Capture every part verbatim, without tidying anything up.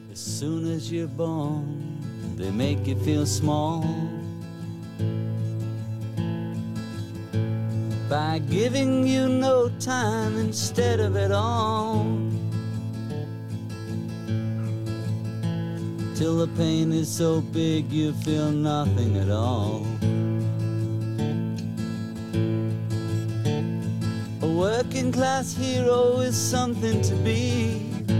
As soon as you're born, they make you feel small by giving you no time instead of it all, till the pain is so big you feel nothing at all. A working class hero is something to be.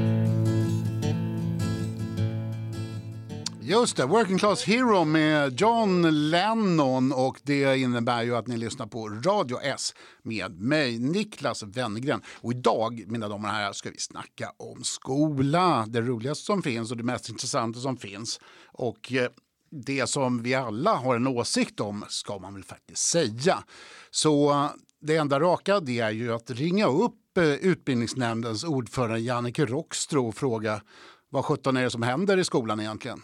Just det, Working Class Hero med John Lennon, och det innebär ju att ni lyssnar på Radio S med mig, Niklas Wennergren. Och idag, mina damer och herrar, ska vi snacka om skola. Det roligaste som finns och det mest intressanta som finns. Och det som vi alla har en åsikt om ska man väl faktiskt säga. Så det enda raka, det är ju att ringa upp utbildningsnämndens ordförande Jannike Rockstro och fråga vad sjutton är det som händer i skolan egentligen?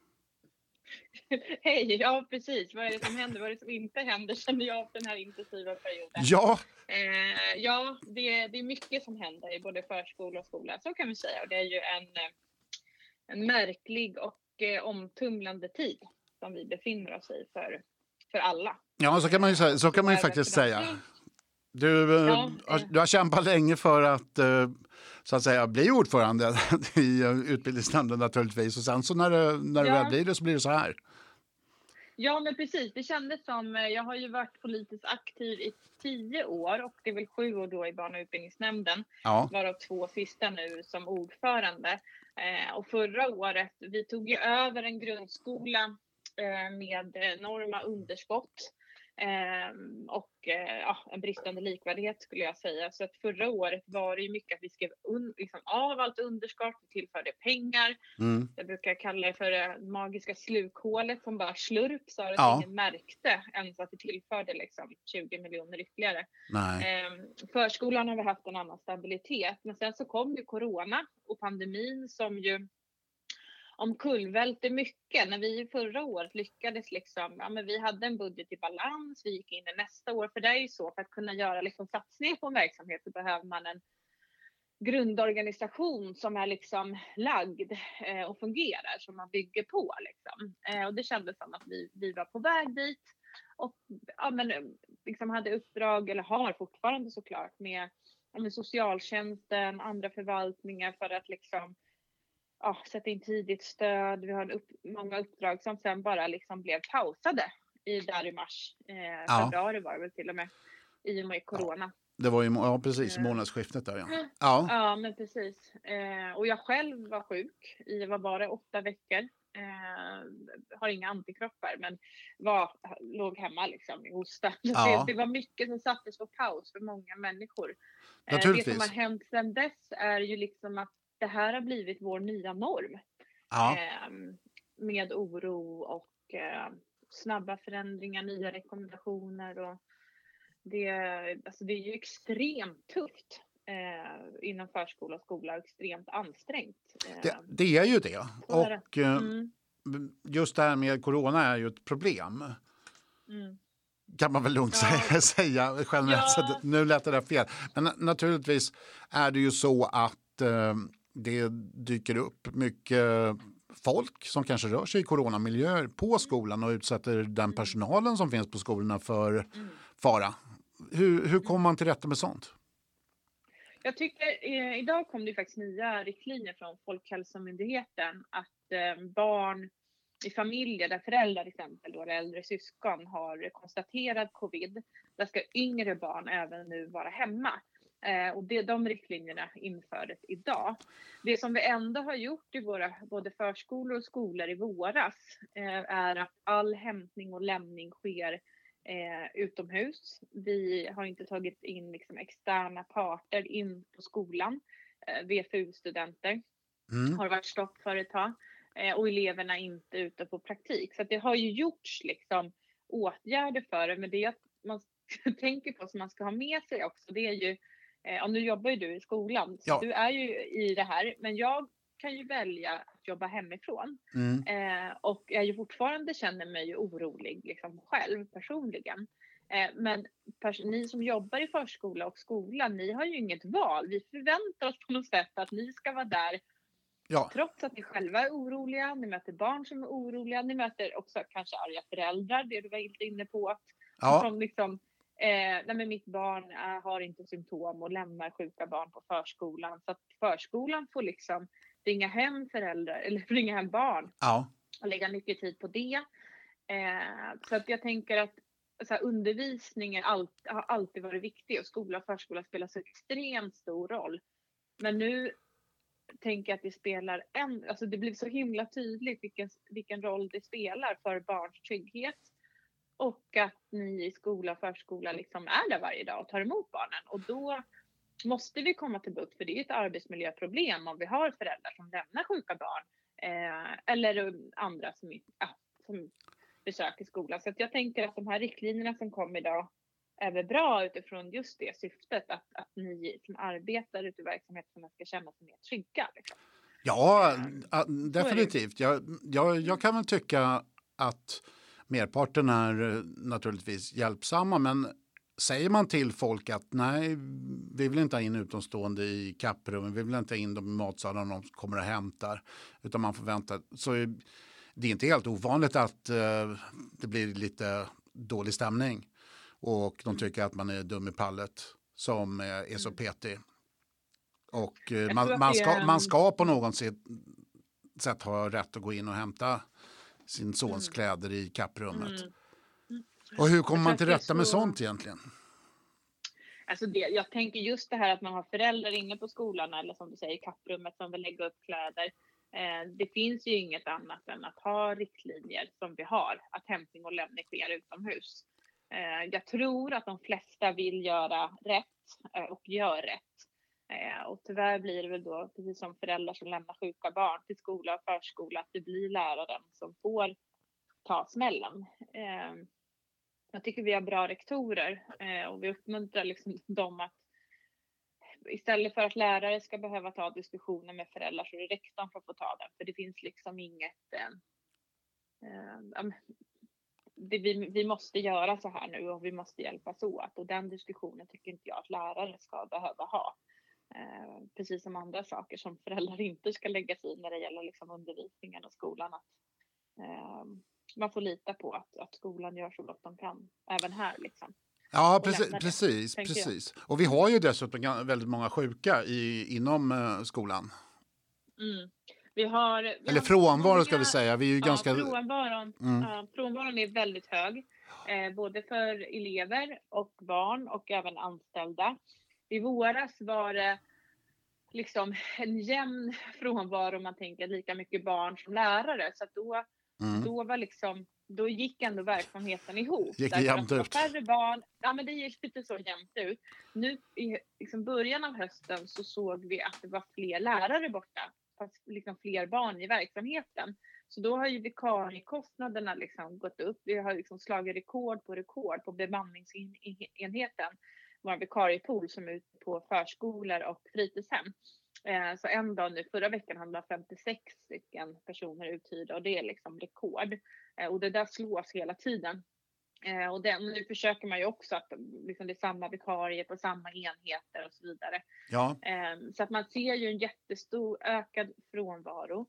Hej, ja precis. Vad är det som händer? Vad är det som inte händer känner jag av den här intensiva perioden? Ja, eh, ja det, det är mycket som händer i både förskola och skola, så kan vi säga. Och det är ju en, en märklig och eh, omtumlande tid som vi befinner oss i för, för alla. Ja, så kan man ju, säga, så kan man ju faktiskt säga. Du, eh, ja, har, du har kämpat länge för att, eh, så att säga, bli ordförande i utbildningsnämnden naturligtvis. Och sen så när det, när det ja. väl blir det så blir det så här. Ja, men precis. Det kändes som, jag har ju varit politiskt aktiv i tio år och det är väl sju år då i barn- och utbildningsnämnden. Ja. Varav två sista nu som ordförande. Eh, och förra året, vi tog ju över en grundskola eh, med enorma underskott. Eh, och eh, ja, en bristande likvärdighet skulle jag säga. Så att förra året var det ju mycket att vi skrev un- liksom av allt underskott, vi tillförde pengar. Mm. Jag brukar kalla det för det magiska slukhålet som bara slurp, så att ja. ingen märkte ens att vi tillförde liksom tjugo miljoner ytterligare. Eh, förskolan har vi haft en annan stabilitet, men sen så kom ju corona och pandemin som ju omkullvälte mycket. När vi förra året lyckades liksom, ja men vi hade en budget i balans, vi gick in i nästa år, för det är ju så, för att kunna göra liksom satsningar på en verksamhet så behöver man en grundorganisation som är liksom lagd eh, och fungerar, som man bygger på liksom. Eh, och det kändes som att vi, vi var på väg dit och ja, men, liksom hade uppdrag, eller har fortfarande såklart, med, ja, med socialtjänsten, andra förvaltningar för att liksom ja, sätta in tidigt stöd. Vi har en upp, många uppdrag som sen bara liksom blev pausade i, där i mars. Eh, ja. Februari var det väl till och med, i och med corona. Ja, det var ju ja, precis i månadsskiftet där. Ja, ja. ja men precis. Eh, och jag själv var sjuk i var bara åtta veckor. Eh, har inga antikroppar, men var, låg hemma liksom i hosta. Ja. Det, det var mycket som sattes på paus för många människor. Eh, det som har hänt sedan dess är ju liksom att det här har blivit vår nya norm. Ja. Eh, med oro och eh, snabba förändringar, nya rekommendationer. Och det, alltså det är ju extremt tufft eh, inom förskola och skola. Extremt ansträngt. Eh, det, det är ju det. Och mm. just det här med corona är ju ett problem. Mm. Kan man väl lugnt ja. säga generellt. Ja. Nu lät det där fel. Men naturligtvis är det ju så att eh, det dyker upp mycket folk som kanske rör sig i coronamiljöer på skolan och utsätter den personalen som finns på skolorna för mm. fara. Hur, hur kommer man till rätta med sånt? Jag tycker, eh, idag kom det faktiskt nya riktlinjer från Folkhälsomyndigheten att eh, barn i familjer där föräldrar till exempel, då äldre syskon har konstaterat covid, där ska yngre barn även nu vara hemma. Eh, och det, de riktlinjerna infördes idag. Det som vi ändå har gjort i våra både förskolor och skolor i våras eh, är att all hämtning och lämning sker eh, utomhus. Vi har inte tagit in liksom, externa parter in på skolan. Eh, V F U-studenter mm. har varit stopp för ett tag. Eh, och eleverna inte ute på praktik. Så att det har ju gjorts liksom, åtgärder för det. Men det är att man tänker på som man ska ha med sig också. Det är ju Eh, och nu jobbar ju du i skolan, så ja. Du är ju i det här. Men jag kan ju välja att jobba hemifrån. Mm. Eh, och jag ju fortfarande känner mig ju orolig liksom, själv personligen. Eh, men pers- ni som jobbar i förskola och skola, ni har ju inget val. Vi förväntar oss på något sätt att ni ska vara där Ja. Trots att ni själva är oroliga, ni möter barn som är oroliga, ni möter också kanske arga föräldrar, det du var inte inne på. Att, Ja. som liksom, eh, nej men mitt barn äh, har inte symptom och lämnar sjuka barn på förskolan. Så att förskolan får liksom ringa hem föräldrar eller ringa hem barn Ja. och lägga mycket tid på det. Eh, så att jag tänker att så här, undervisning är all, har alltid varit viktig och skola och förskola spelar så extremt stor roll. Men nu tänker jag att det spelar en, alltså det blir så himla tydligt vilken, vilken roll det spelar för barns trygghet. Och att ni i skola och förskola liksom är där varje dag och tar emot barnen. Och då måste vi komma till bukt, för det är ett arbetsmiljöproblem om vi har föräldrar som lämnar sjuka barn. Eh, eller andra som, ja, som besöker skolan. Så att jag tänker att de här riktlinjerna som kom idag är väl bra utifrån just det syftet. Att, att ni som arbetar ute i verksamheten ska känna sig mer trygga. Liksom. Ja, äh, definitivt. Jag, jag, jag kan väl tycka att merparten är naturligtvis hjälpsamma, men säger man till folk att nej, vi vill inte ha in utomstående i kapprummen, vi vill inte ha in dem i matsalen om de kommer och hämtar, utan man får vänta. Så är, det är inte helt ovanligt att uh, det blir lite dålig stämning och de tycker att man är dum i pallet som är, är så petig. Och uh, man, man, ska, man ska på något sätt, sätt ha rätt att gå in och hämta sin sons mm. kläder i kapprummet. Mm. Och hur kommer man till rätta så... med sånt egentligen? Alltså det, jag tänker just det här att man har föräldrar inne på skolan eller som du säger kapprummet som vill lägga upp kläder. Eh, det finns ju inget annat än att ha riktlinjer som vi har. Att hämtning och lämning sker utomhus. Eh, jag tror att de flesta vill göra rätt eh, och gör rätt. Eh, och tyvärr blir det väl då, precis som föräldrar som lämnar sjuka barn till skola och förskola, att det blir läraren som får ta smällen. Eh, Jag tycker vi har bra rektorer eh, och vi uppmuntrar liksom dem att istället för att lärare ska behöva ta diskussioner med föräldrar så är det rektorn som får ta den. För det finns liksom inget... Eh, eh, det, vi, vi måste göra så här nu och vi måste hjälpas åt. Och den diskussionen tycker inte jag att lärare ska behöva ha. Eh, precis som andra saker som föräldrar inte ska lägga sig i när det gäller liksom undervisningen och skolan. Att, eh, man får lita på att, att skolan gör så gott de kan, även här liksom. Ja, precis, precis, precis. Och vi har ju dessutom väldigt många sjuka i, inom uh, skolan. Mm. Vi har, vi Eller har frånvaro många, ska vi säga. Vi är ju ja, ganska... frånvaron, mm. ja, frånvaron är väldigt hög. Eh, både för elever och barn och även anställda. I våras var det liksom en jämn frånvaro om man tänker lika mycket barn som lärare. Så att då, mm. då var liksom... Då gick ändå verksamheten ihop. Gick det jämnt ut? Färre barn, ja men det gick lite så jämnt ut. Nu i liksom början av hösten så såg vi att det var fler lärare borta. Fast liksom fler barn i verksamheten. Så då har ju vikariekostnaderna liksom gått upp. Vi har liksom slagit rekord på rekord på bemanningsenheten. Vår vikariepool som är ute på förskolor och fritidshem. Så en dag nu, förra veckan hade man femtiosex stycken personer uthyrda och det är liksom rekord. Och det där slås hela tiden. Och det, nu försöker man ju också att liksom det är samma vikarier på samma enheter och så vidare. Ja. Så att man ser ju en jättestor ökad frånvaro.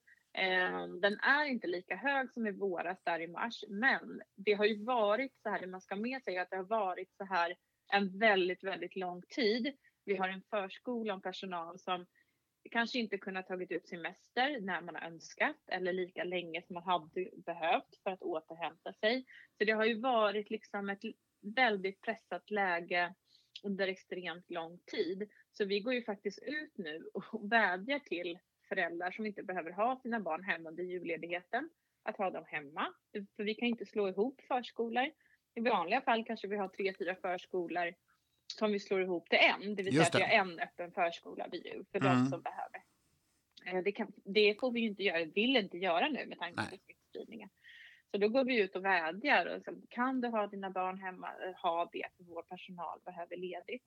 Den är inte lika hög som i våras där i mars. Men det har ju varit så här, det man ska med sig att det har varit så här en väldigt, väldigt lång tid. Vi har en förskola och personal som kanske inte kunnat tagit ut semester när man har önskat eller lika länge som man hade behövt för att återhämta sig. Så det har ju varit liksom ett väldigt pressat läge under extremt lång tid. Så vi går ju faktiskt ut nu och vädjar till föräldrar som inte behöver ha sina barn hemma under julledigheten att ha dem hemma. För vi kan inte slå ihop förskolor. I vanliga fall kanske vi har tre, fyra förskolor som vi slår ihop till en. Det vill säga att vi har en öppen förskola vid jul för mm. de som behöver. Det, kan, det får vi ju inte göra, vill inte göra nu med tanke på smittspridningen. Så då går vi ut och vädjar. Och så, kan du ha dina barn hemma? Ha det, för vår personal behöver ledigt.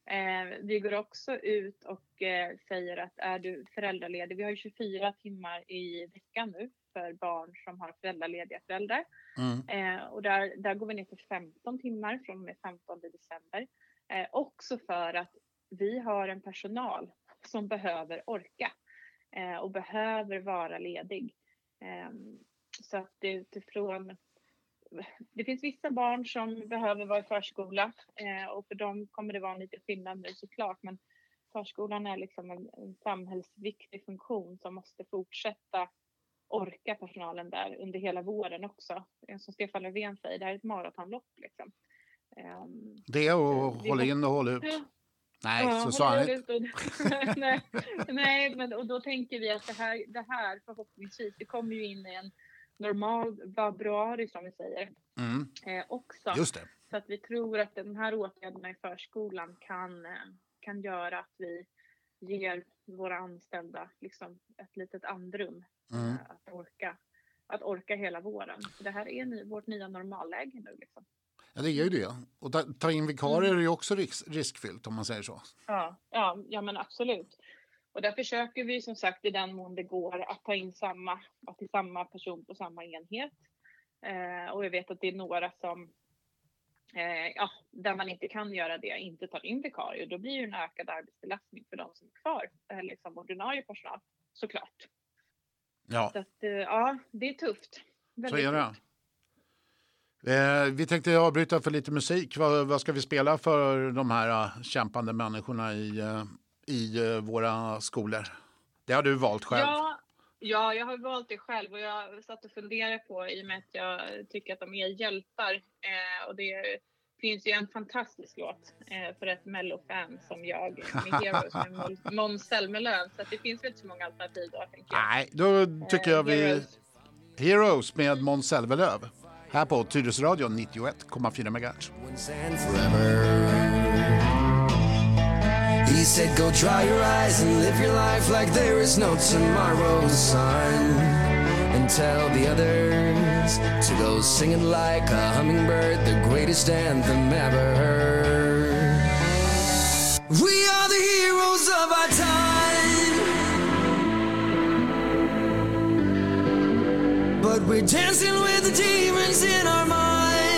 Eh, vi går också ut och eh, säger att är du föräldraledig? Vi har ju tjugofyra timmar i veckan nu för barn som har föräldralediga föräldrar. Mm. Eh, och där, där går vi ner till femton timmar från och med femtonde december. Eh, också för att vi har en personal som behöver orka. eh, och behöver vara ledig. Eh, så att det utifrån, det finns vissa barn som behöver vara i förskola eh, och för dem kommer det vara en liten skillnad nu såklart, men förskolan är liksom en, en samhällsviktig funktion som måste fortsätta orka personalen där under hela våren också. Som Stefan Löfven säger, det här är ett maratonlopp liksom. Um, det och hålla in och hålla ut. Ja. Nej, ja, så sa han inte. nej, nej, men och då tänker vi att det här, det här förhoppningsvis, det kommer ju in i en normal februari som vi säger. Mm. Eh, också. Just det. Så att vi tror att den här åtgärderna i förskolan kan, kan göra att vi ger våra anställda liksom ett litet andrum mm. att orka att orka hela våren. Det här är ny, vårt nya normalläge nu liksom. Ja, det är ju det. Och ta, ta in vikarier är ju också risk, riskfyllt om man säger så. Ja, ja, ja men absolut. Och där försöker vi som sagt i den mån det går att ta in samma, att till samma person på samma enhet. Eh, och jag vet att det är några som Eh, ja, där man inte kan göra det, inte tar in vikarier, då blir det en ökad arbetsbelastning för de som är kvar, eh, liksom ordinarie personal, såklart. Ja. Så att, eh, ja, det är tufft. Så är det. Eh, vi tänkte avbryta för lite musik. Vad, vad ska vi spela för de här uh, kämpande människorna i, uh, i uh, våra skolor? Det har du valt själv. Ja. Ja, jag har valt det själv och jag satt och funderade på i och med att jag tycker att de är hjältar. Eh, och det finns ju en fantastisk låt eh, för ett Mello-fan som jag, med Heroes med Måns Zelmerlöw. Så att det finns väl inte så många alternativ då, tänker jag. Nej, då tycker jag vi... Heroes, Heroes med Måns Zelmerlöw. Här på Tyresöradion nittioett komma fyra megahertz. He said, go dry your eyes and live your life like there is no tomorrow, son. And tell the others to go singing like a hummingbird, the greatest anthem ever heard. We are the heroes of our time, but we're dancing with the demons in our minds.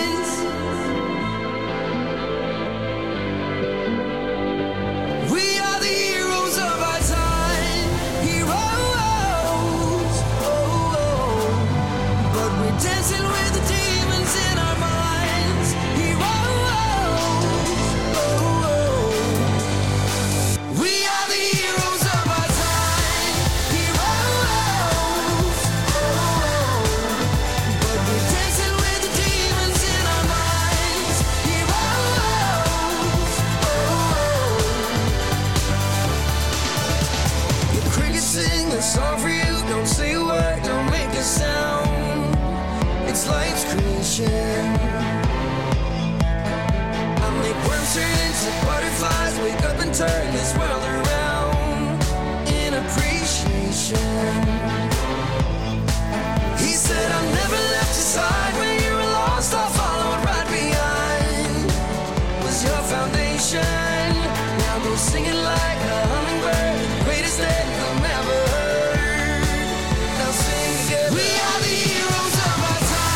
Dancing with the demons in our minds. Heroes, oh, oh. We are the heroes of our time. Heroes, oh, oh. But we're dancing with the demons in our minds. Heroes, oh, oh. The crickets sing a song for you. Don't say a word, don't make a sound. It's life's creation. I make worms turn into butterflies, wake up and turn this world around in appreciation. He said, I never left your side when you were lost. I followed right behind. Was your foundation. Now go singing like a hummingbird, greatest anthem ever heard. Now sing together. We are the heroes of our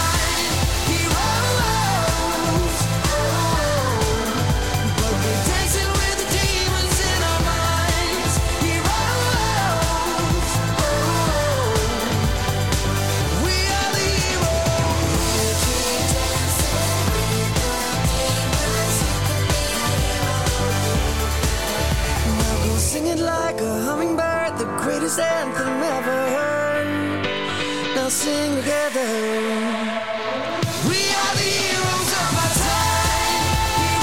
singing like a hummingbird, the greatest anthem ever heard. Now sing together. We are the heroes of our time.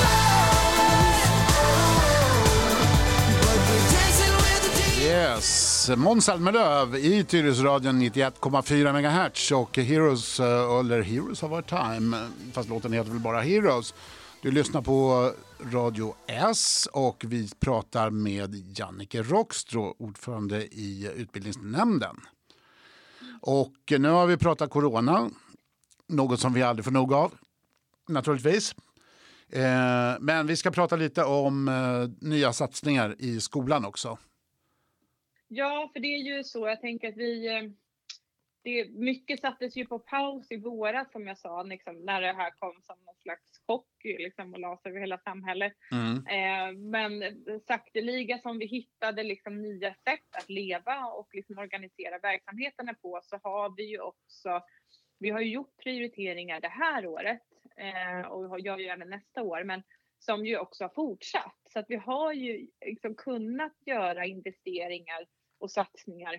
But we're dancing with the demons. Yes, Måns Zelmerlöw i Tyresöradion nittioett komma fyra megahertz och Heroes, eller Heroes of our time, fast låten heter väl bara Heroes. Du lyssnar på Radio S och vi pratar med Jannike Rockstrå, ordförande i utbildningsnämnden. Och nu har vi pratat corona, något som vi aldrig får nog av, naturligtvis. Eh, men vi ska prata lite om eh, nya satsningar i skolan också. Ja, för det är ju så, jag tänker att vi... det, mycket sattes ju på paus i våras som jag sa, liksom, när det här kom som någon slags chock liksom, och las över hela samhället. Mm. Eh, men sakteliga som vi hittade liksom, nya sätt att leva och liksom, organisera verksamheterna på, så har vi ju också, vi har ju gjort prioriteringar det här året eh, och jag gör det nästa år, men som ju också har fortsatt. Så att vi har ju liksom, kunnat göra investeringar och satsningar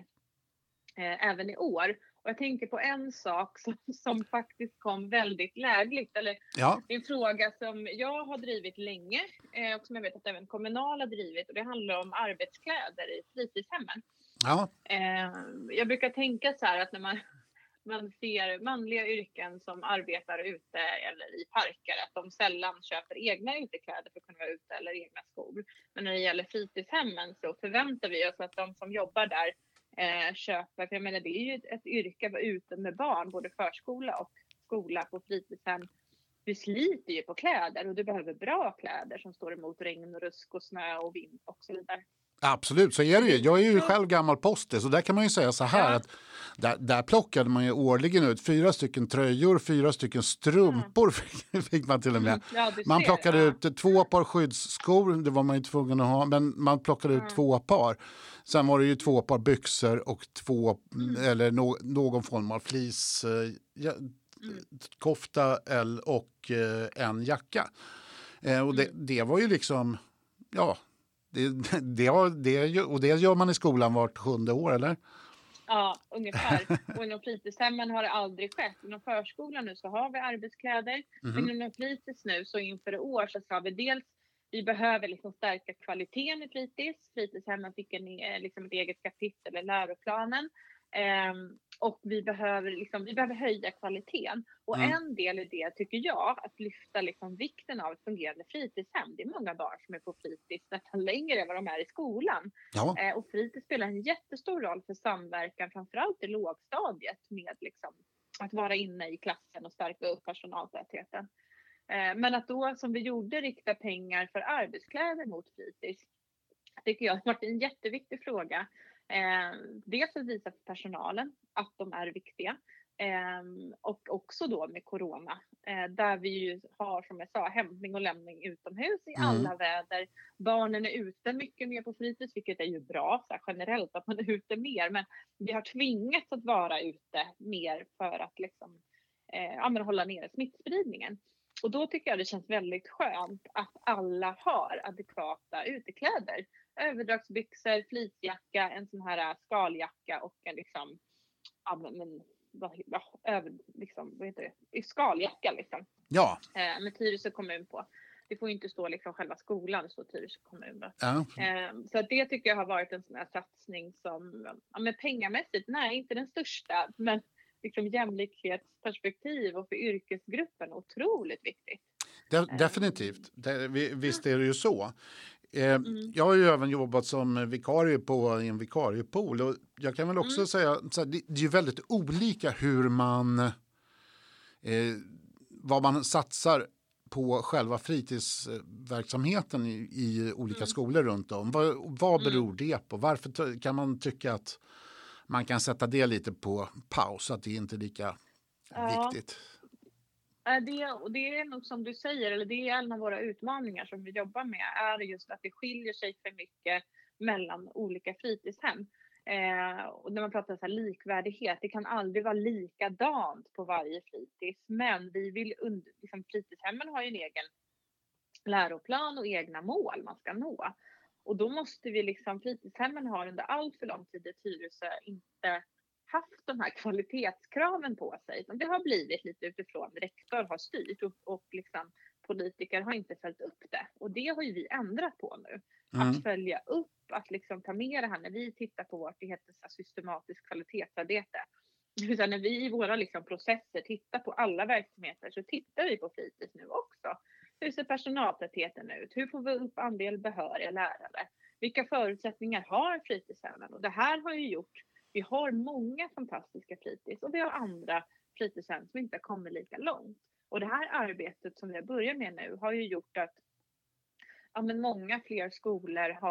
eh, även i år. Och jag tänker på en sak som, som faktiskt kom väldigt lägligt. Eller Ja. en fråga som jag har drivit länge eh, och som jag vet att även Kommunal har drivit. Och det handlar om arbetskläder i fritidshemmen. Ja. Eh, jag brukar tänka så här att när man, man ser manliga yrken som arbetar ute eller i parker, att de sällan köper egna utekläder för att kunna vara ute eller egna skor. Men när det gäller fritidshemmen så förväntar vi oss att de som jobbar där Eh, köper, för jag menar det är ju ett, ett yrke att vara ute med barn, både förskola och skola på fritidshem. Du sliter ju på kläder och du behöver bra kläder som står emot regn och rusk och snö och vind och så vidare. Absolut, så är det ju. Jag är ju själv gammal poster, så där kan man ju säga så här, Ja. att där, där plockade man ju årligen ut fyra stycken tröjor, fyra stycken strumpor fick, fick man till och med. Ja, du Man ser, plockade ja. ut två par skyddsskor, det var man ju tvungen att ha, men man plockade ut Mm. två par. Sen var det ju två par byxor och två, Mm. eller no, någon form av flis, eh, ja, kofta el- och eh, en jacka. Eh, och det, Mm. det var ju liksom, ja, det, det, har, det, och det gör man i skolan vart sjunde år, eller? Ja, ungefär. Och inom fritidshemmen har det aldrig skett. Inom förskolan nu så har vi arbetskläder. Mhm. Men inom fritids nu så inför i år så sa vi dels vi behöver liksom stärka kvaliteten i fritids. Fritidshemmen fick en, eh, liksom ett eget kapitel i läroplanen. Ehm, och vi behöver, liksom, vi behöver höja kvaliteten. Och Mm. en del i det tycker jag, att lyfta liksom vikten av ett fungerande fritidshem. Det är många barn som är på fritids nästan längre än vad de är i skolan. Ja. Eh, och fritids spelar en jättestor roll för samverkan, framförallt i lågstadiet, med liksom, att vara inne i klassen och stärka upp personaltätheten. Eh, men att då, som vi gjorde, rikta pengar för arbetskläder mot fritids, tycker jag har varit en jätteviktig fråga. Eh, dels att visa för personalen att de är viktiga. Eh, och också då med corona, eh, där vi ju har, som jag sa, hämtning och lämning utomhus i Mm. alla väder. Barnen är ute mycket mer på fritids, vilket är ju bra så här, generellt att man är ute mer. Men vi har tvingats att vara ute mer för att liksom, eh, ja, men hålla nere smittspridningen. Och då tycker jag det känns väldigt skönt att alla har adekvata utekläder. Överdragsbyxor, fleecejacka, en sån här skaljacka och en liksom, ja men, vad, ja, över, liksom, vad heter det? Skaljacka liksom. Ja. Eh, med Tyresö kommun på. Det får ju inte stå liksom själva skolan, det står Tyresö kommun då. Ja. Eh, så att det tycker jag har varit en sån här satsning som, ja men pengamässigt, nej inte den största, men liksom jämlikhetsperspektiv och för yrkesgruppen otroligt viktigt. De- definitivt, det, vi, visst är det ju så. Eh, Mm. Jag har ju även jobbat som vikarie på i en vikariepool, och jag kan väl också Mm. säga så här, det, det är ju väldigt olika hur man eh, vad man satsar på själva fritidsverksamheten i, i olika Mm. skolor runt om. Vad, vad beror Mm. det på? Varför t- kan man tycka att man kan sätta det lite på paus, att det inte är lika Ja. viktigt? Äh, Det, och det är nog som du säger, eller det är en av våra utmaningar som vi jobbar med, är just att det skiljer sig för mycket mellan olika fritidshem. Eh, och när man pratar så här likvärdighet, det kan aldrig vara likadant på varje fritids, men vi vill und- liksom, fritidshemmen har ju en egen läroplan och egna mål man ska nå. Och då måste vi liksom, fritidshemmen har under allt för lång tid i Tyresö inte haft de här kvalitetskraven på sig. Det har blivit lite utifrån rektor har styrt och, och liksom politiker har inte följt upp det. Och det har ju vi ändrat på nu. Mm. Att följa upp, att liksom ta med det här när vi tittar på vårt, det heter så här systematiskt kvalitetsarbete. Så när vi i våra liksom processer tittar på alla verksamheter, så tittar vi på fritids nu också. Hur ser personaltätheten ut? Hur får vi upp andel behöriga lärare? Vilka förutsättningar har fritidshemmen? Och det här har ju gjort, vi har många fantastiska fritids och vi har andra fritidshem som inte har kommit lika långt. Och det här arbetet som vi har börjat med nu har ju gjort att ja, men många fler skolor har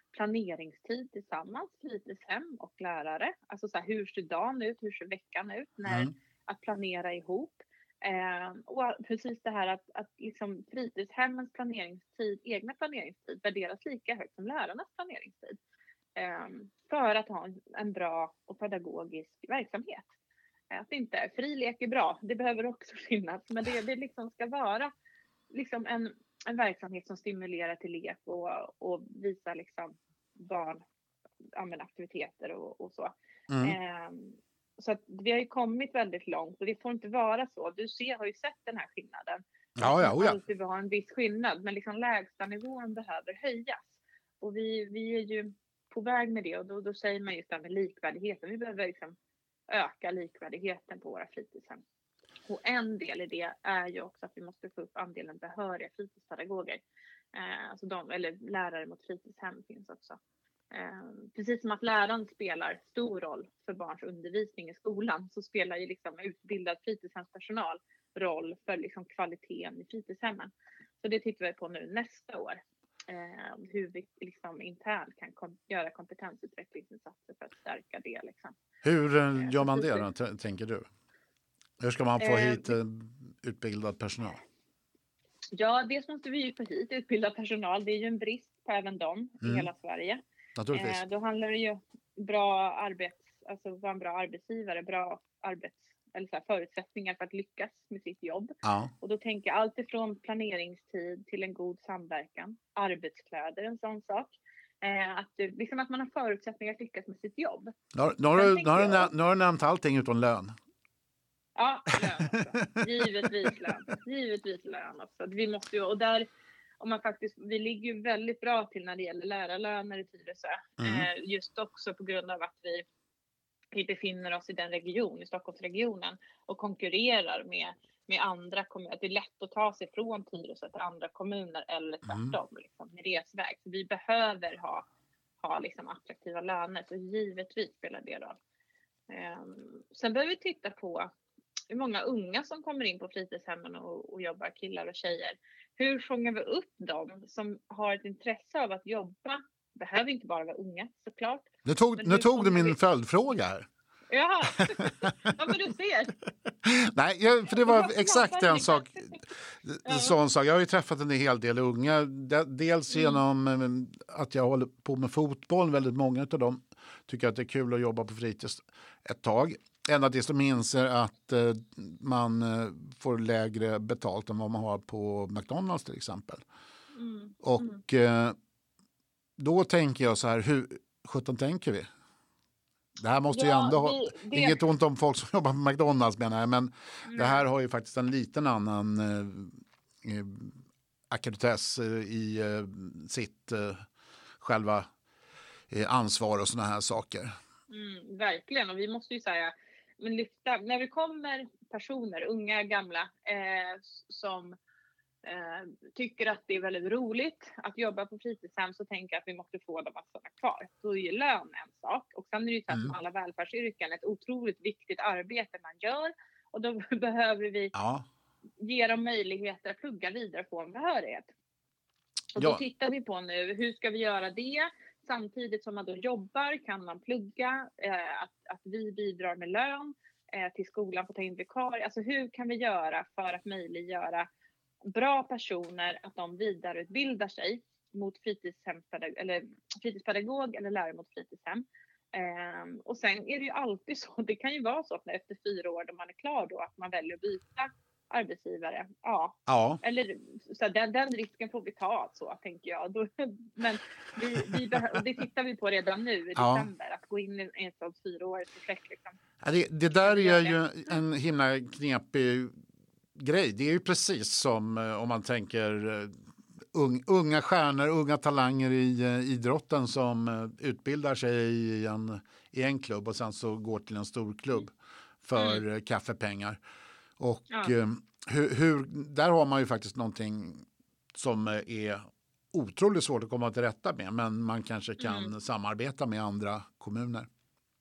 planeringstid tillsammans, fritidshem och lärare. Alltså så här, hur ser dagen ut, hur ser veckan ut, när Mm. att planera ihop. Eh, och precis det här att, att liksom fritidshemmens planeringstid, egna planeringstid värderas lika högt som lärarnas planeringstid. Eh, för att ha en, en bra och pedagogisk verksamhet. Att inte, fri lek är bra, det behöver också finnas, men det, det liksom ska vara liksom en, en verksamhet som stimulerar till lek och, och visar liksom barn ja, aktiviteter och, och så. Mm. Eh, så att vi har ju kommit väldigt långt och det får inte vara så. Du ser, har ju sett den här skillnaden. Ja, ja, Det oh ja. alltid vara en viss skillnad, men liksom lägsta nivån behöver höjas. Och vi, vi är ju på väg med det och då, då säger man just det här med likvärdigheten. Vi behöver liksom öka likvärdigheten på våra fritidshem. Och en del i det är ju också att vi måste få upp andelen behöriga fritidspedagoger. Eh, alltså de, eller lärare mot fritidshem finns också. Eh, precis som att läraren spelar stor roll för barns undervisning i skolan, så spelar ju liksom utbildad fritidshemspersonal roll för liksom kvaliteten i fritidshemmen. Så det tittar vi på nu nästa år. Eh, hur vi liksom internt kan kom- göra kompetensutvecklingsinsatser för att stärka det. Liksom. Hur eh, gör man det då, t- tänker du? Hur ska man få Eh, hit eh, utbildad personal? Ja, dels måste vi ju få hit utbildad personal. Det är ju en brist på även dem Mm. i hela Sverige. Naturligtvis. Eh, då handlar det ju bra arbets, alltså vara en bra arbetsgivare, bra arbets, eller så här, förutsättningar för att lyckas med sitt jobb. Ja. Och då tänker jag allt ifrån planeringstid till en god samverkan. Arbetskläder, en sån sak. Eh, att, det, liksom att man har förutsättningar att lyckas med sitt jobb. Nu har, nu har, Sen du, nu tänker har, du, jag- nä- nu har du nämnt allting utom lön. Ja, lön också. Givetvis lön. Givetvis lön också. Vi måste ju, och där, om man faktiskt, vi ligger ju väldigt bra till när det gäller lärarlöner i Tyresö. Mm. Eh, just också på grund av att vi, vi befinner oss i den region, i Stockholmsregionen, och konkurrerar med, med andra kommuner. Det är lätt att ta sig från Tyresö till andra kommuner eller tvärtom, Mm. liksom, med resväg. Så vi behöver ha, ha liksom attraktiva löner, så givetvis spelar det roll. Eh, sen behöver vi titta på hur många unga som kommer in på fritidshemmen och, och jobbar, killar och tjejer. Hur fångar vi upp dem som har ett intresse av att jobba? Behöver inte bara vara unga, såklart. Nu tog, Men nu hur tog du kommer min vi- följdfråga här. Ja, ja men du ser. Nej, jag, för det Det var var exakt smartare, en sak. Ja. Sån sak. Jag har ju träffat en hel del unga. De- Dels Mm. genom eh, att jag håller på med fotboll. Väldigt många av dem tycker att det är kul att jobba på fritids ett tag. Ända tills de inser att eh, man eh, får lägre betalt än vad man har på McDonalds till exempel. Mm. Och eh, då tänker jag så här, hur sjutton tänker vi? Det här måste ju Ja, ändå ha, det- det- inget ont om folk som jobbar på McDonalds menar jag, men det här har ju faktiskt en liten annan eh, eh, akkuratess eh, i eh, sitt eh, själva eh, ansvar och såna här saker. Mm, verkligen, och vi måste ju säga, men lyfta, när det kommer personer, unga, gamla, eh, som eh, tycker att det är väldigt roligt att jobba på fritidshem, så tänker jag att vi måste få dem att stanna kvar. Då är ju lön en sak, och sen är det ju så här, Mm. som alla välfärdsyrken, ett otroligt viktigt arbete man gör, och då behöver vi Ja, ge dem möjligheter att plugga vidare och få en behörighet. Och Ja. då tittar vi på nu, hur ska vi göra det? Samtidigt som man då jobbar kan man plugga, eh, att, att vi bidrar med lön eh, till skolan på att ta in vikarier. Alltså hur kan vi göra för att möjliggöra bra personer, att de vidareutbildar sig mot fritidshemspedagog, eller fritidspedagog eller lärare mot fritidshem. Eh, och sen är det ju alltid så, det kan ju vara så att när efter fyra år då man är klar då, att man väljer att byta arbetsgivare. Ja, ja. eller så här, den, den risken får vi ta, så tänker jag. Då, men vi, vi behö- det tittar vi på redan nu i Ja. december, att gå in i ett sånt fyraårigt projekt. Liksom. Ja, Det, det där är ju en himla knepig grej. Det är ju precis som eh, om man tänker eh, ung, unga stjärnor, unga talanger i eh, idrotten som eh, utbildar sig i en, i en klubb och sen så går till en stor klubb för Mm. eh, kaffepengar. Och Ja. eh, hur, hur, där har man ju faktiskt någonting som eh, är otroligt svårt att komma till rätta med, men man kanske kan Mm. samarbeta med andra kommuner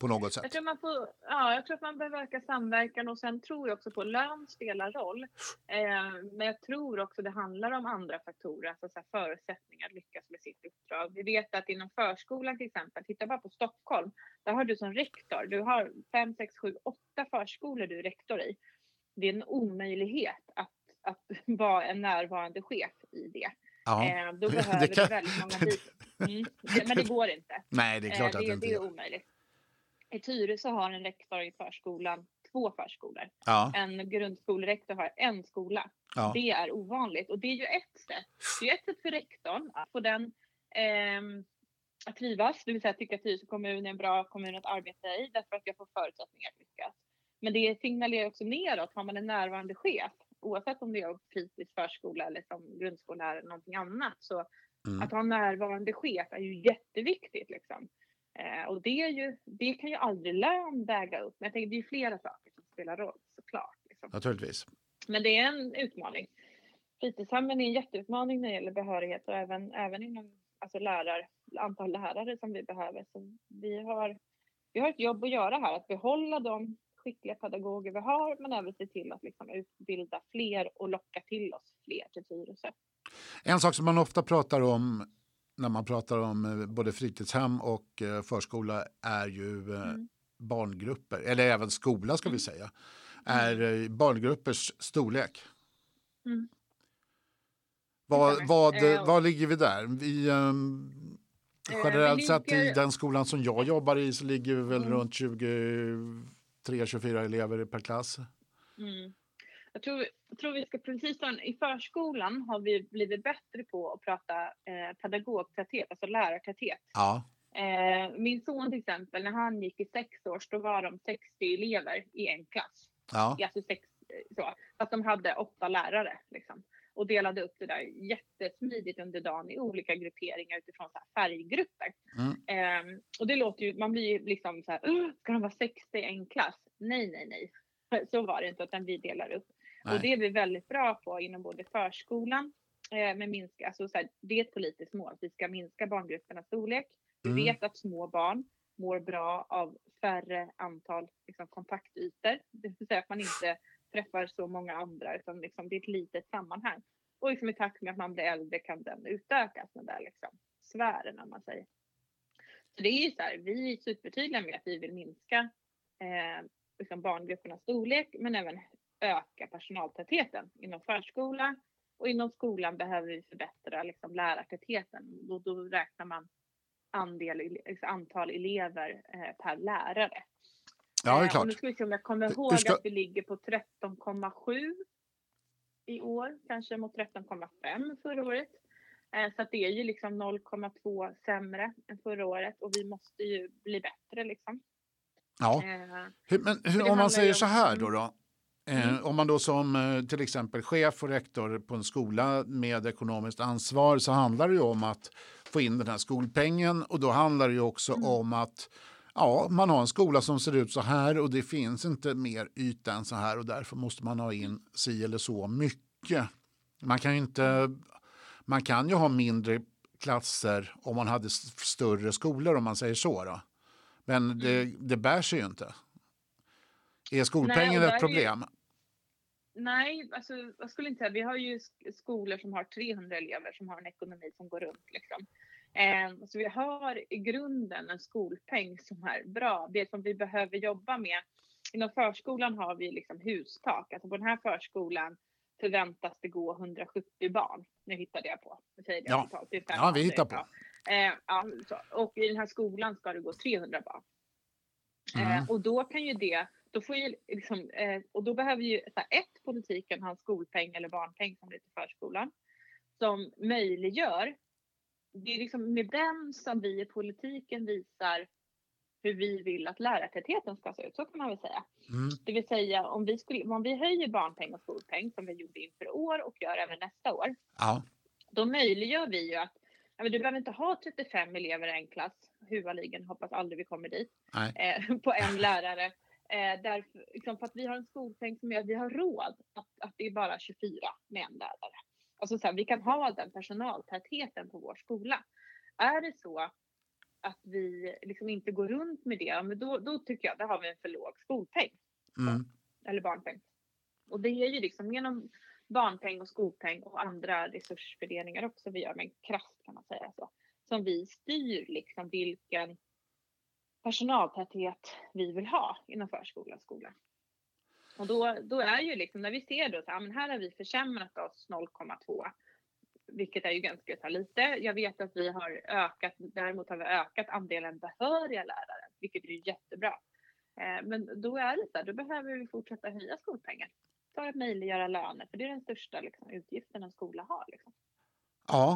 på något sätt. Jag tror, man får, ja, jag tror att man behöver öka samverkan och sen tror jag också på lön spelar roll. Eh, men jag tror också det handlar om andra faktorer, alltså så här förutsättningar att lyckas med sitt uppdrag. Vi vet att inom förskolan till exempel, titta bara på Stockholm, där har du som rektor, du har fem, sex, sju, åtta förskolor du är rektor i. Det är en omöjlighet att, att vara en närvarande chef i det. Ja. Eh, då behöver Det kan- du väldigt många bitar. Mm. Det- Men det går inte. Nej, det är klart Eh, att det, det inte det är är. omöjligt. I Tyresö har en rektor i förskolan två förskolor. Ja, En grundskolerektor har en skola. ja. Det är ovanligt. Och det är ju ett sätt. Det är ett sätt för rektorn att få den ehm, att trivas. Det vill säga tycka att Tyresö kommun är en bra kommun att arbeta i. Därför att jag får förutsättningar att lyckas. Men det signalerar också neråt. Har man en närvarande chef, oavsett om det är fritids, förskola eller som grundskola eller någonting annat. Så Mm. att ha en närvarande chef är ju jätteviktigt liksom. Eh, och det, är ju, det kan ju aldrig lön väga upp. Men jag tänker det är ju flera saker som spelar roll såklart. Liksom. Naturligtvis. Men det är en utmaning. Fritidshemmen är en jätteutmaning när det gäller behörighet och även, även inom alltså lärar, antal lärare som vi behöver. Så vi har, vi har ett jobb att göra här, att behålla de skickliga pedagoger vi har men även se till att liksom utbilda fler och locka till oss fler till Tyresö. En sak som man ofta pratar om när man pratar om eh, både fritidshem och eh, förskola är ju eh, Mm. barngrupper, eller även skola ska vi säga, är eh, barngruppers storlek. Mm. Vad, stämmer. vad, Eh, vad ligger vi där? Vi, ehm, Eh, generellt vi sett i ligger- den skolan som jag jobbar i så ligger vi väl Mm. runt tjugotre tjugofyra elever per klass. Mm. Jag tror, jag tror vi ska precis som i förskolan har vi blivit bättre på att prata eh, pedagogtäthet, alltså lärartäthet. Ja, Eh, min son till exempel, när han gick i sex års, då var de sextio elever i en klass. ja, Alltså sex, så, att de hade åtta lärare liksom. Och delade upp det där jättesmidigt under dagen i olika grupperingar utifrån så här färggrupper. Mm. Eh, och det låter ju, man blir ju liksom så här, "Åh, ska de vara sextio i en klass? Nej, nej, nej. Så var det inte, utan vi delar upp. Nej. Och det är vi väldigt bra på inom både förskolan, eh, med minska, alltså så här, det är ett politiskt mål. Vi ska minska barngruppernas storlek. Vi Mm. vet att små barn mår bra av färre antal liksom, kontaktytor. Det vill säga att man inte träffar så många andra, utan liksom, det är ett litet sammanhang. Och liksom, i takt med att man blir äldre kan den utökas, den där liksom, sfären om man säger. Så det är ju så här, vi är supertydliga med att vi vill minska eh, liksom barngruppernas storlek, men även öka personaltätheten inom förskola. Och inom skolan behöver vi förbättra liksom, lärartätheten. Då, då räknar man andel, liksom, antal elever eh, per lärare. ja det är Eh, och klart. nu ska vi se om jag kommer Hur ihåg ska- att vi ligger på tretton komma sju i år, kanske mot tretton komma fem förra året. Eh, så att det är ju liksom noll komma två sämre än förra året och vi måste ju bli bättre liksom. Ja. Eh, Hur, men hur, det om handlar man ju säger om- så här då, mm. då eh, om man då som eh, till exempel chef och rektor på en skola med ekonomiskt ansvar så handlar det ju om att få in den här skolpengen och då handlar det ju också Mm. om att ja, man har en skola som ser ut så här och det finns inte mer yta än så här och därför måste man ha in si eller så mycket. Man kan ju inte, man kan ju ha mindre klasser om man hade s- större skolor om man säger så då. Men det, det bär sig ju inte. Är skolpengen Nej, och där är ett ju- problem? Nej, alltså jag skulle inte säga. Vi har ju sk- skolor som har trehundra elever som har en ekonomi som går runt liksom. Eh, så vi har i grunden en skolpeng som är bra. Det som vi behöver jobba med. Inom förskolan har vi liksom hustak. Alltså på den här förskolan förväntas det gå hundrasjuttio barn. Nu hittade jag på. Jag säger det Ja. totalt. Det är Ja, vi femhundra, hittar på. ja. Eh, ja, så. Och i den här skolan ska det gå trehundra barn. Mm. Eh, och då kan ju det, då får ju liksom, eh, och då behöver ju så här, ett, politiken ha en skolpeng eller barnpeng som det är till förskolan. Som möjliggör, det är liksom med den som vi i politiken visar hur vi vill att lärartätheten ska se ut, så kan man väl säga. Mm. Det vill säga om vi, skulle, om vi höjer barnpeng och skolpeng som vi gjorde inför år och gör även nästa år. Ja. Då möjliggör vi ju att ja, men du behöver inte ha trettiofem elever i en klass. Huvudligen hoppas aldrig vi kommer dit. Nej. Eh, på en lärare. Eh, därför, liksom, för att vi har en skolpeng som gör att vi har råd att, att det är bara tjugofyra med en lärare. Alltså så här, vi kan ha den personaltätheten på vår skola. Är det så att vi liksom inte går runt med det, men då, då tycker jag, där har vi en för låg skolpeng. Mm. Eller barnpeng. Och det är ju liksom genom barnpeng och skolpeng och andra resursfördelningar också vi gör med en kraft, kan man säga så. Som vi styr liksom vilken personaltäthet vi vill ha inom förskola och skola. Och då, då är ju liksom, när vi ser då, så, ja, men här har vi försämrat oss noll komma två. Vilket är ju ganska så lite. Jag vet att vi har ökat, däremot har vi ökat andelen behöriga lärare. Vilket är jättebra. Eh, men då är det så här, då behöver vi fortsätta höja skolpengen. För att möjliggöra löner. För det är den största liksom, utgiften en skola har. Liksom. Ja,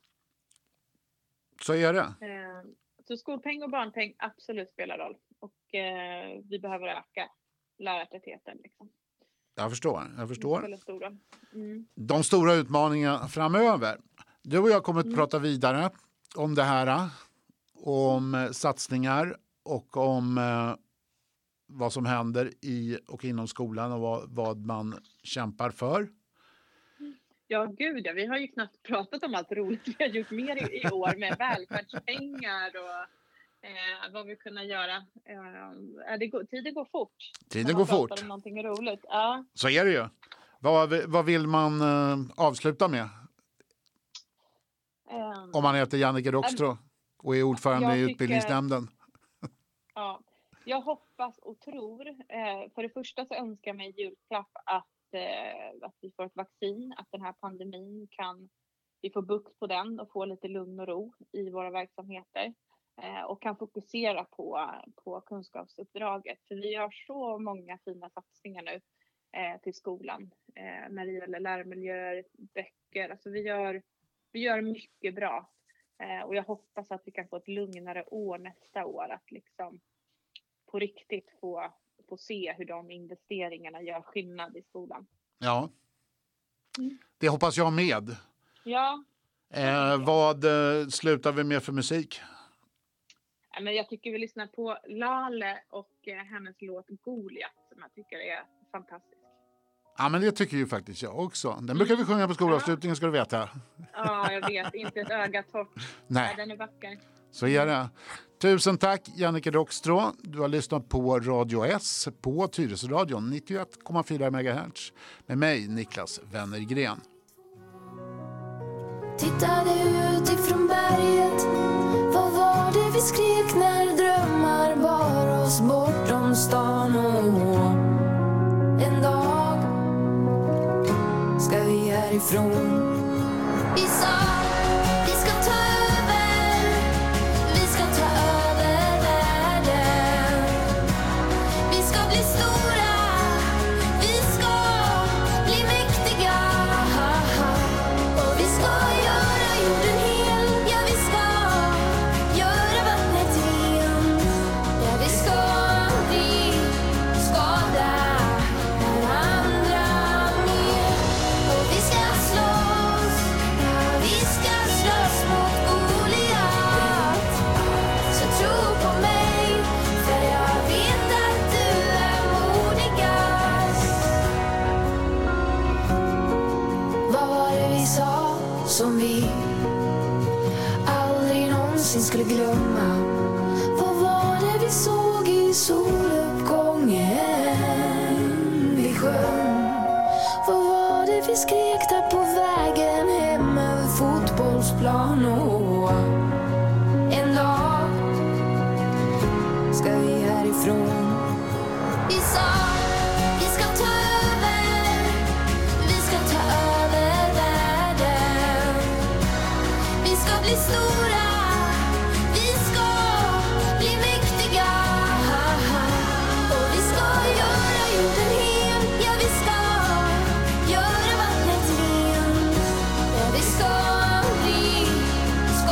så är det. Eh, så skolpeng och barnpeng absolut spelar roll. Och eh, vi behöver öka lärartätheten. Liksom. Jag förstår, jag förstår. Stora. Mm. De stora utmaningarna framöver. Du och jag kommer att Mm. prata vidare om det här. Om satsningar och om eh, vad som händer i och inom skolan och vad, vad man kämpar för. Ja, gud ja. Vi har ju knappt pratat om allt roligt vi har gjort mer i, i år med välfärdspengar och eh, vad vi kunna göra. Eh, det går, tiden går fort. Tiden går fort. Om någonting roligt. Ja. Så är det ju. Vad, vad vill man eh, avsluta med? Um, Om man heter Jannike Rockstrå och är ordförande jag i tycker- utbildningsnämnden. Ja, jag hoppas och tror. Eh, för det första så önskar jag mig julklapp att, eh, att vi får ett vaccin. Att den här pandemin kan, vi får bukt på den och få lite lugn och ro i våra verksamheter. Eh, och kan fokusera på, på kunskapsuppdraget. För vi har så många fina satsningar nu eh, till skolan. Eh, när det gäller lärmiljöer, böcker. Alltså vi gör, vi gör mycket bra. Eh, och jag hoppas att vi kan få ett lugnare år nästa år. Att liksom på riktigt få, få se hur de investeringarna gör skillnad i skolan. Ja, Mm. det hoppas jag med. Ja, Eh, vad eh, slutar vi med för musik? eh, men jag tycker vi lyssnar på Lale och eh, hennes låt Goliat som jag tycker är fantastisk. Ja, men det tycker ju faktiskt jag också. Den brukar vi sjunga på skolavslutningen, ska du veta. Ja, jag vet. Inte ett öga torrt. Nej. Ja, den är vacker. Så är det. Tusen tack Jannike Rockstrå. Du har lyssnat på Radio S på Tyresöradion nittioett komma fyra megahertz med mig Niklas Wennergren. Tittade ut ifrån berget. Vad var det vi skrek när drömmar bar oss bortom stan? Och en dag ska vi härifrån. Vi sa vi ska ta över. Vi ska ta över världen. Vi ska bli stora. Vi ska bli mäktiga. Och vi ska göra jorden hel. Ja, vi ska göra vattnet rent. Ja, vi ska aldrig skada varandra mer. Och vi ska slåss. Ja, vi ska slåss mot Goliat. Så tro på mig, för jag vet att du är modigast. Vad var det vi sa som vi aldrig någonsin skulle glömma? Vad var det vi såg i soluppgången vi sjöng? Vad var det vi skrek där på vägen hem över fotbollsplan? Och en dag ska vi härifrån. Vi sa vi ska ta över. Vi ska ta över världen. Vi ska bli stora. Vi ska bli mäktiga. Och vi ska göra jorden hel. Ja, vi ska göra vattnet rent. Ja, vi ska aldrig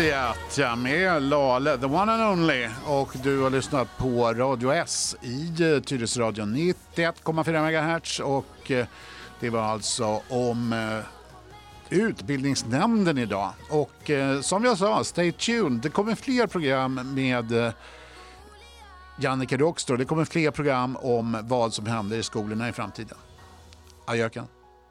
Juliet, ja, med Lale, the one and only. Och du har lyssnat på Radio S i Tyresöradion nittioett komma fyra megahertz. Och eh, det var alltså om eh, utbildningsnämnden idag. Och eh, som jag sa, stay tuned. Det kommer fler program med eh, Jannike Rockstro. Det kommer fler program om vad som händer i skolorna i framtiden. Adjöken.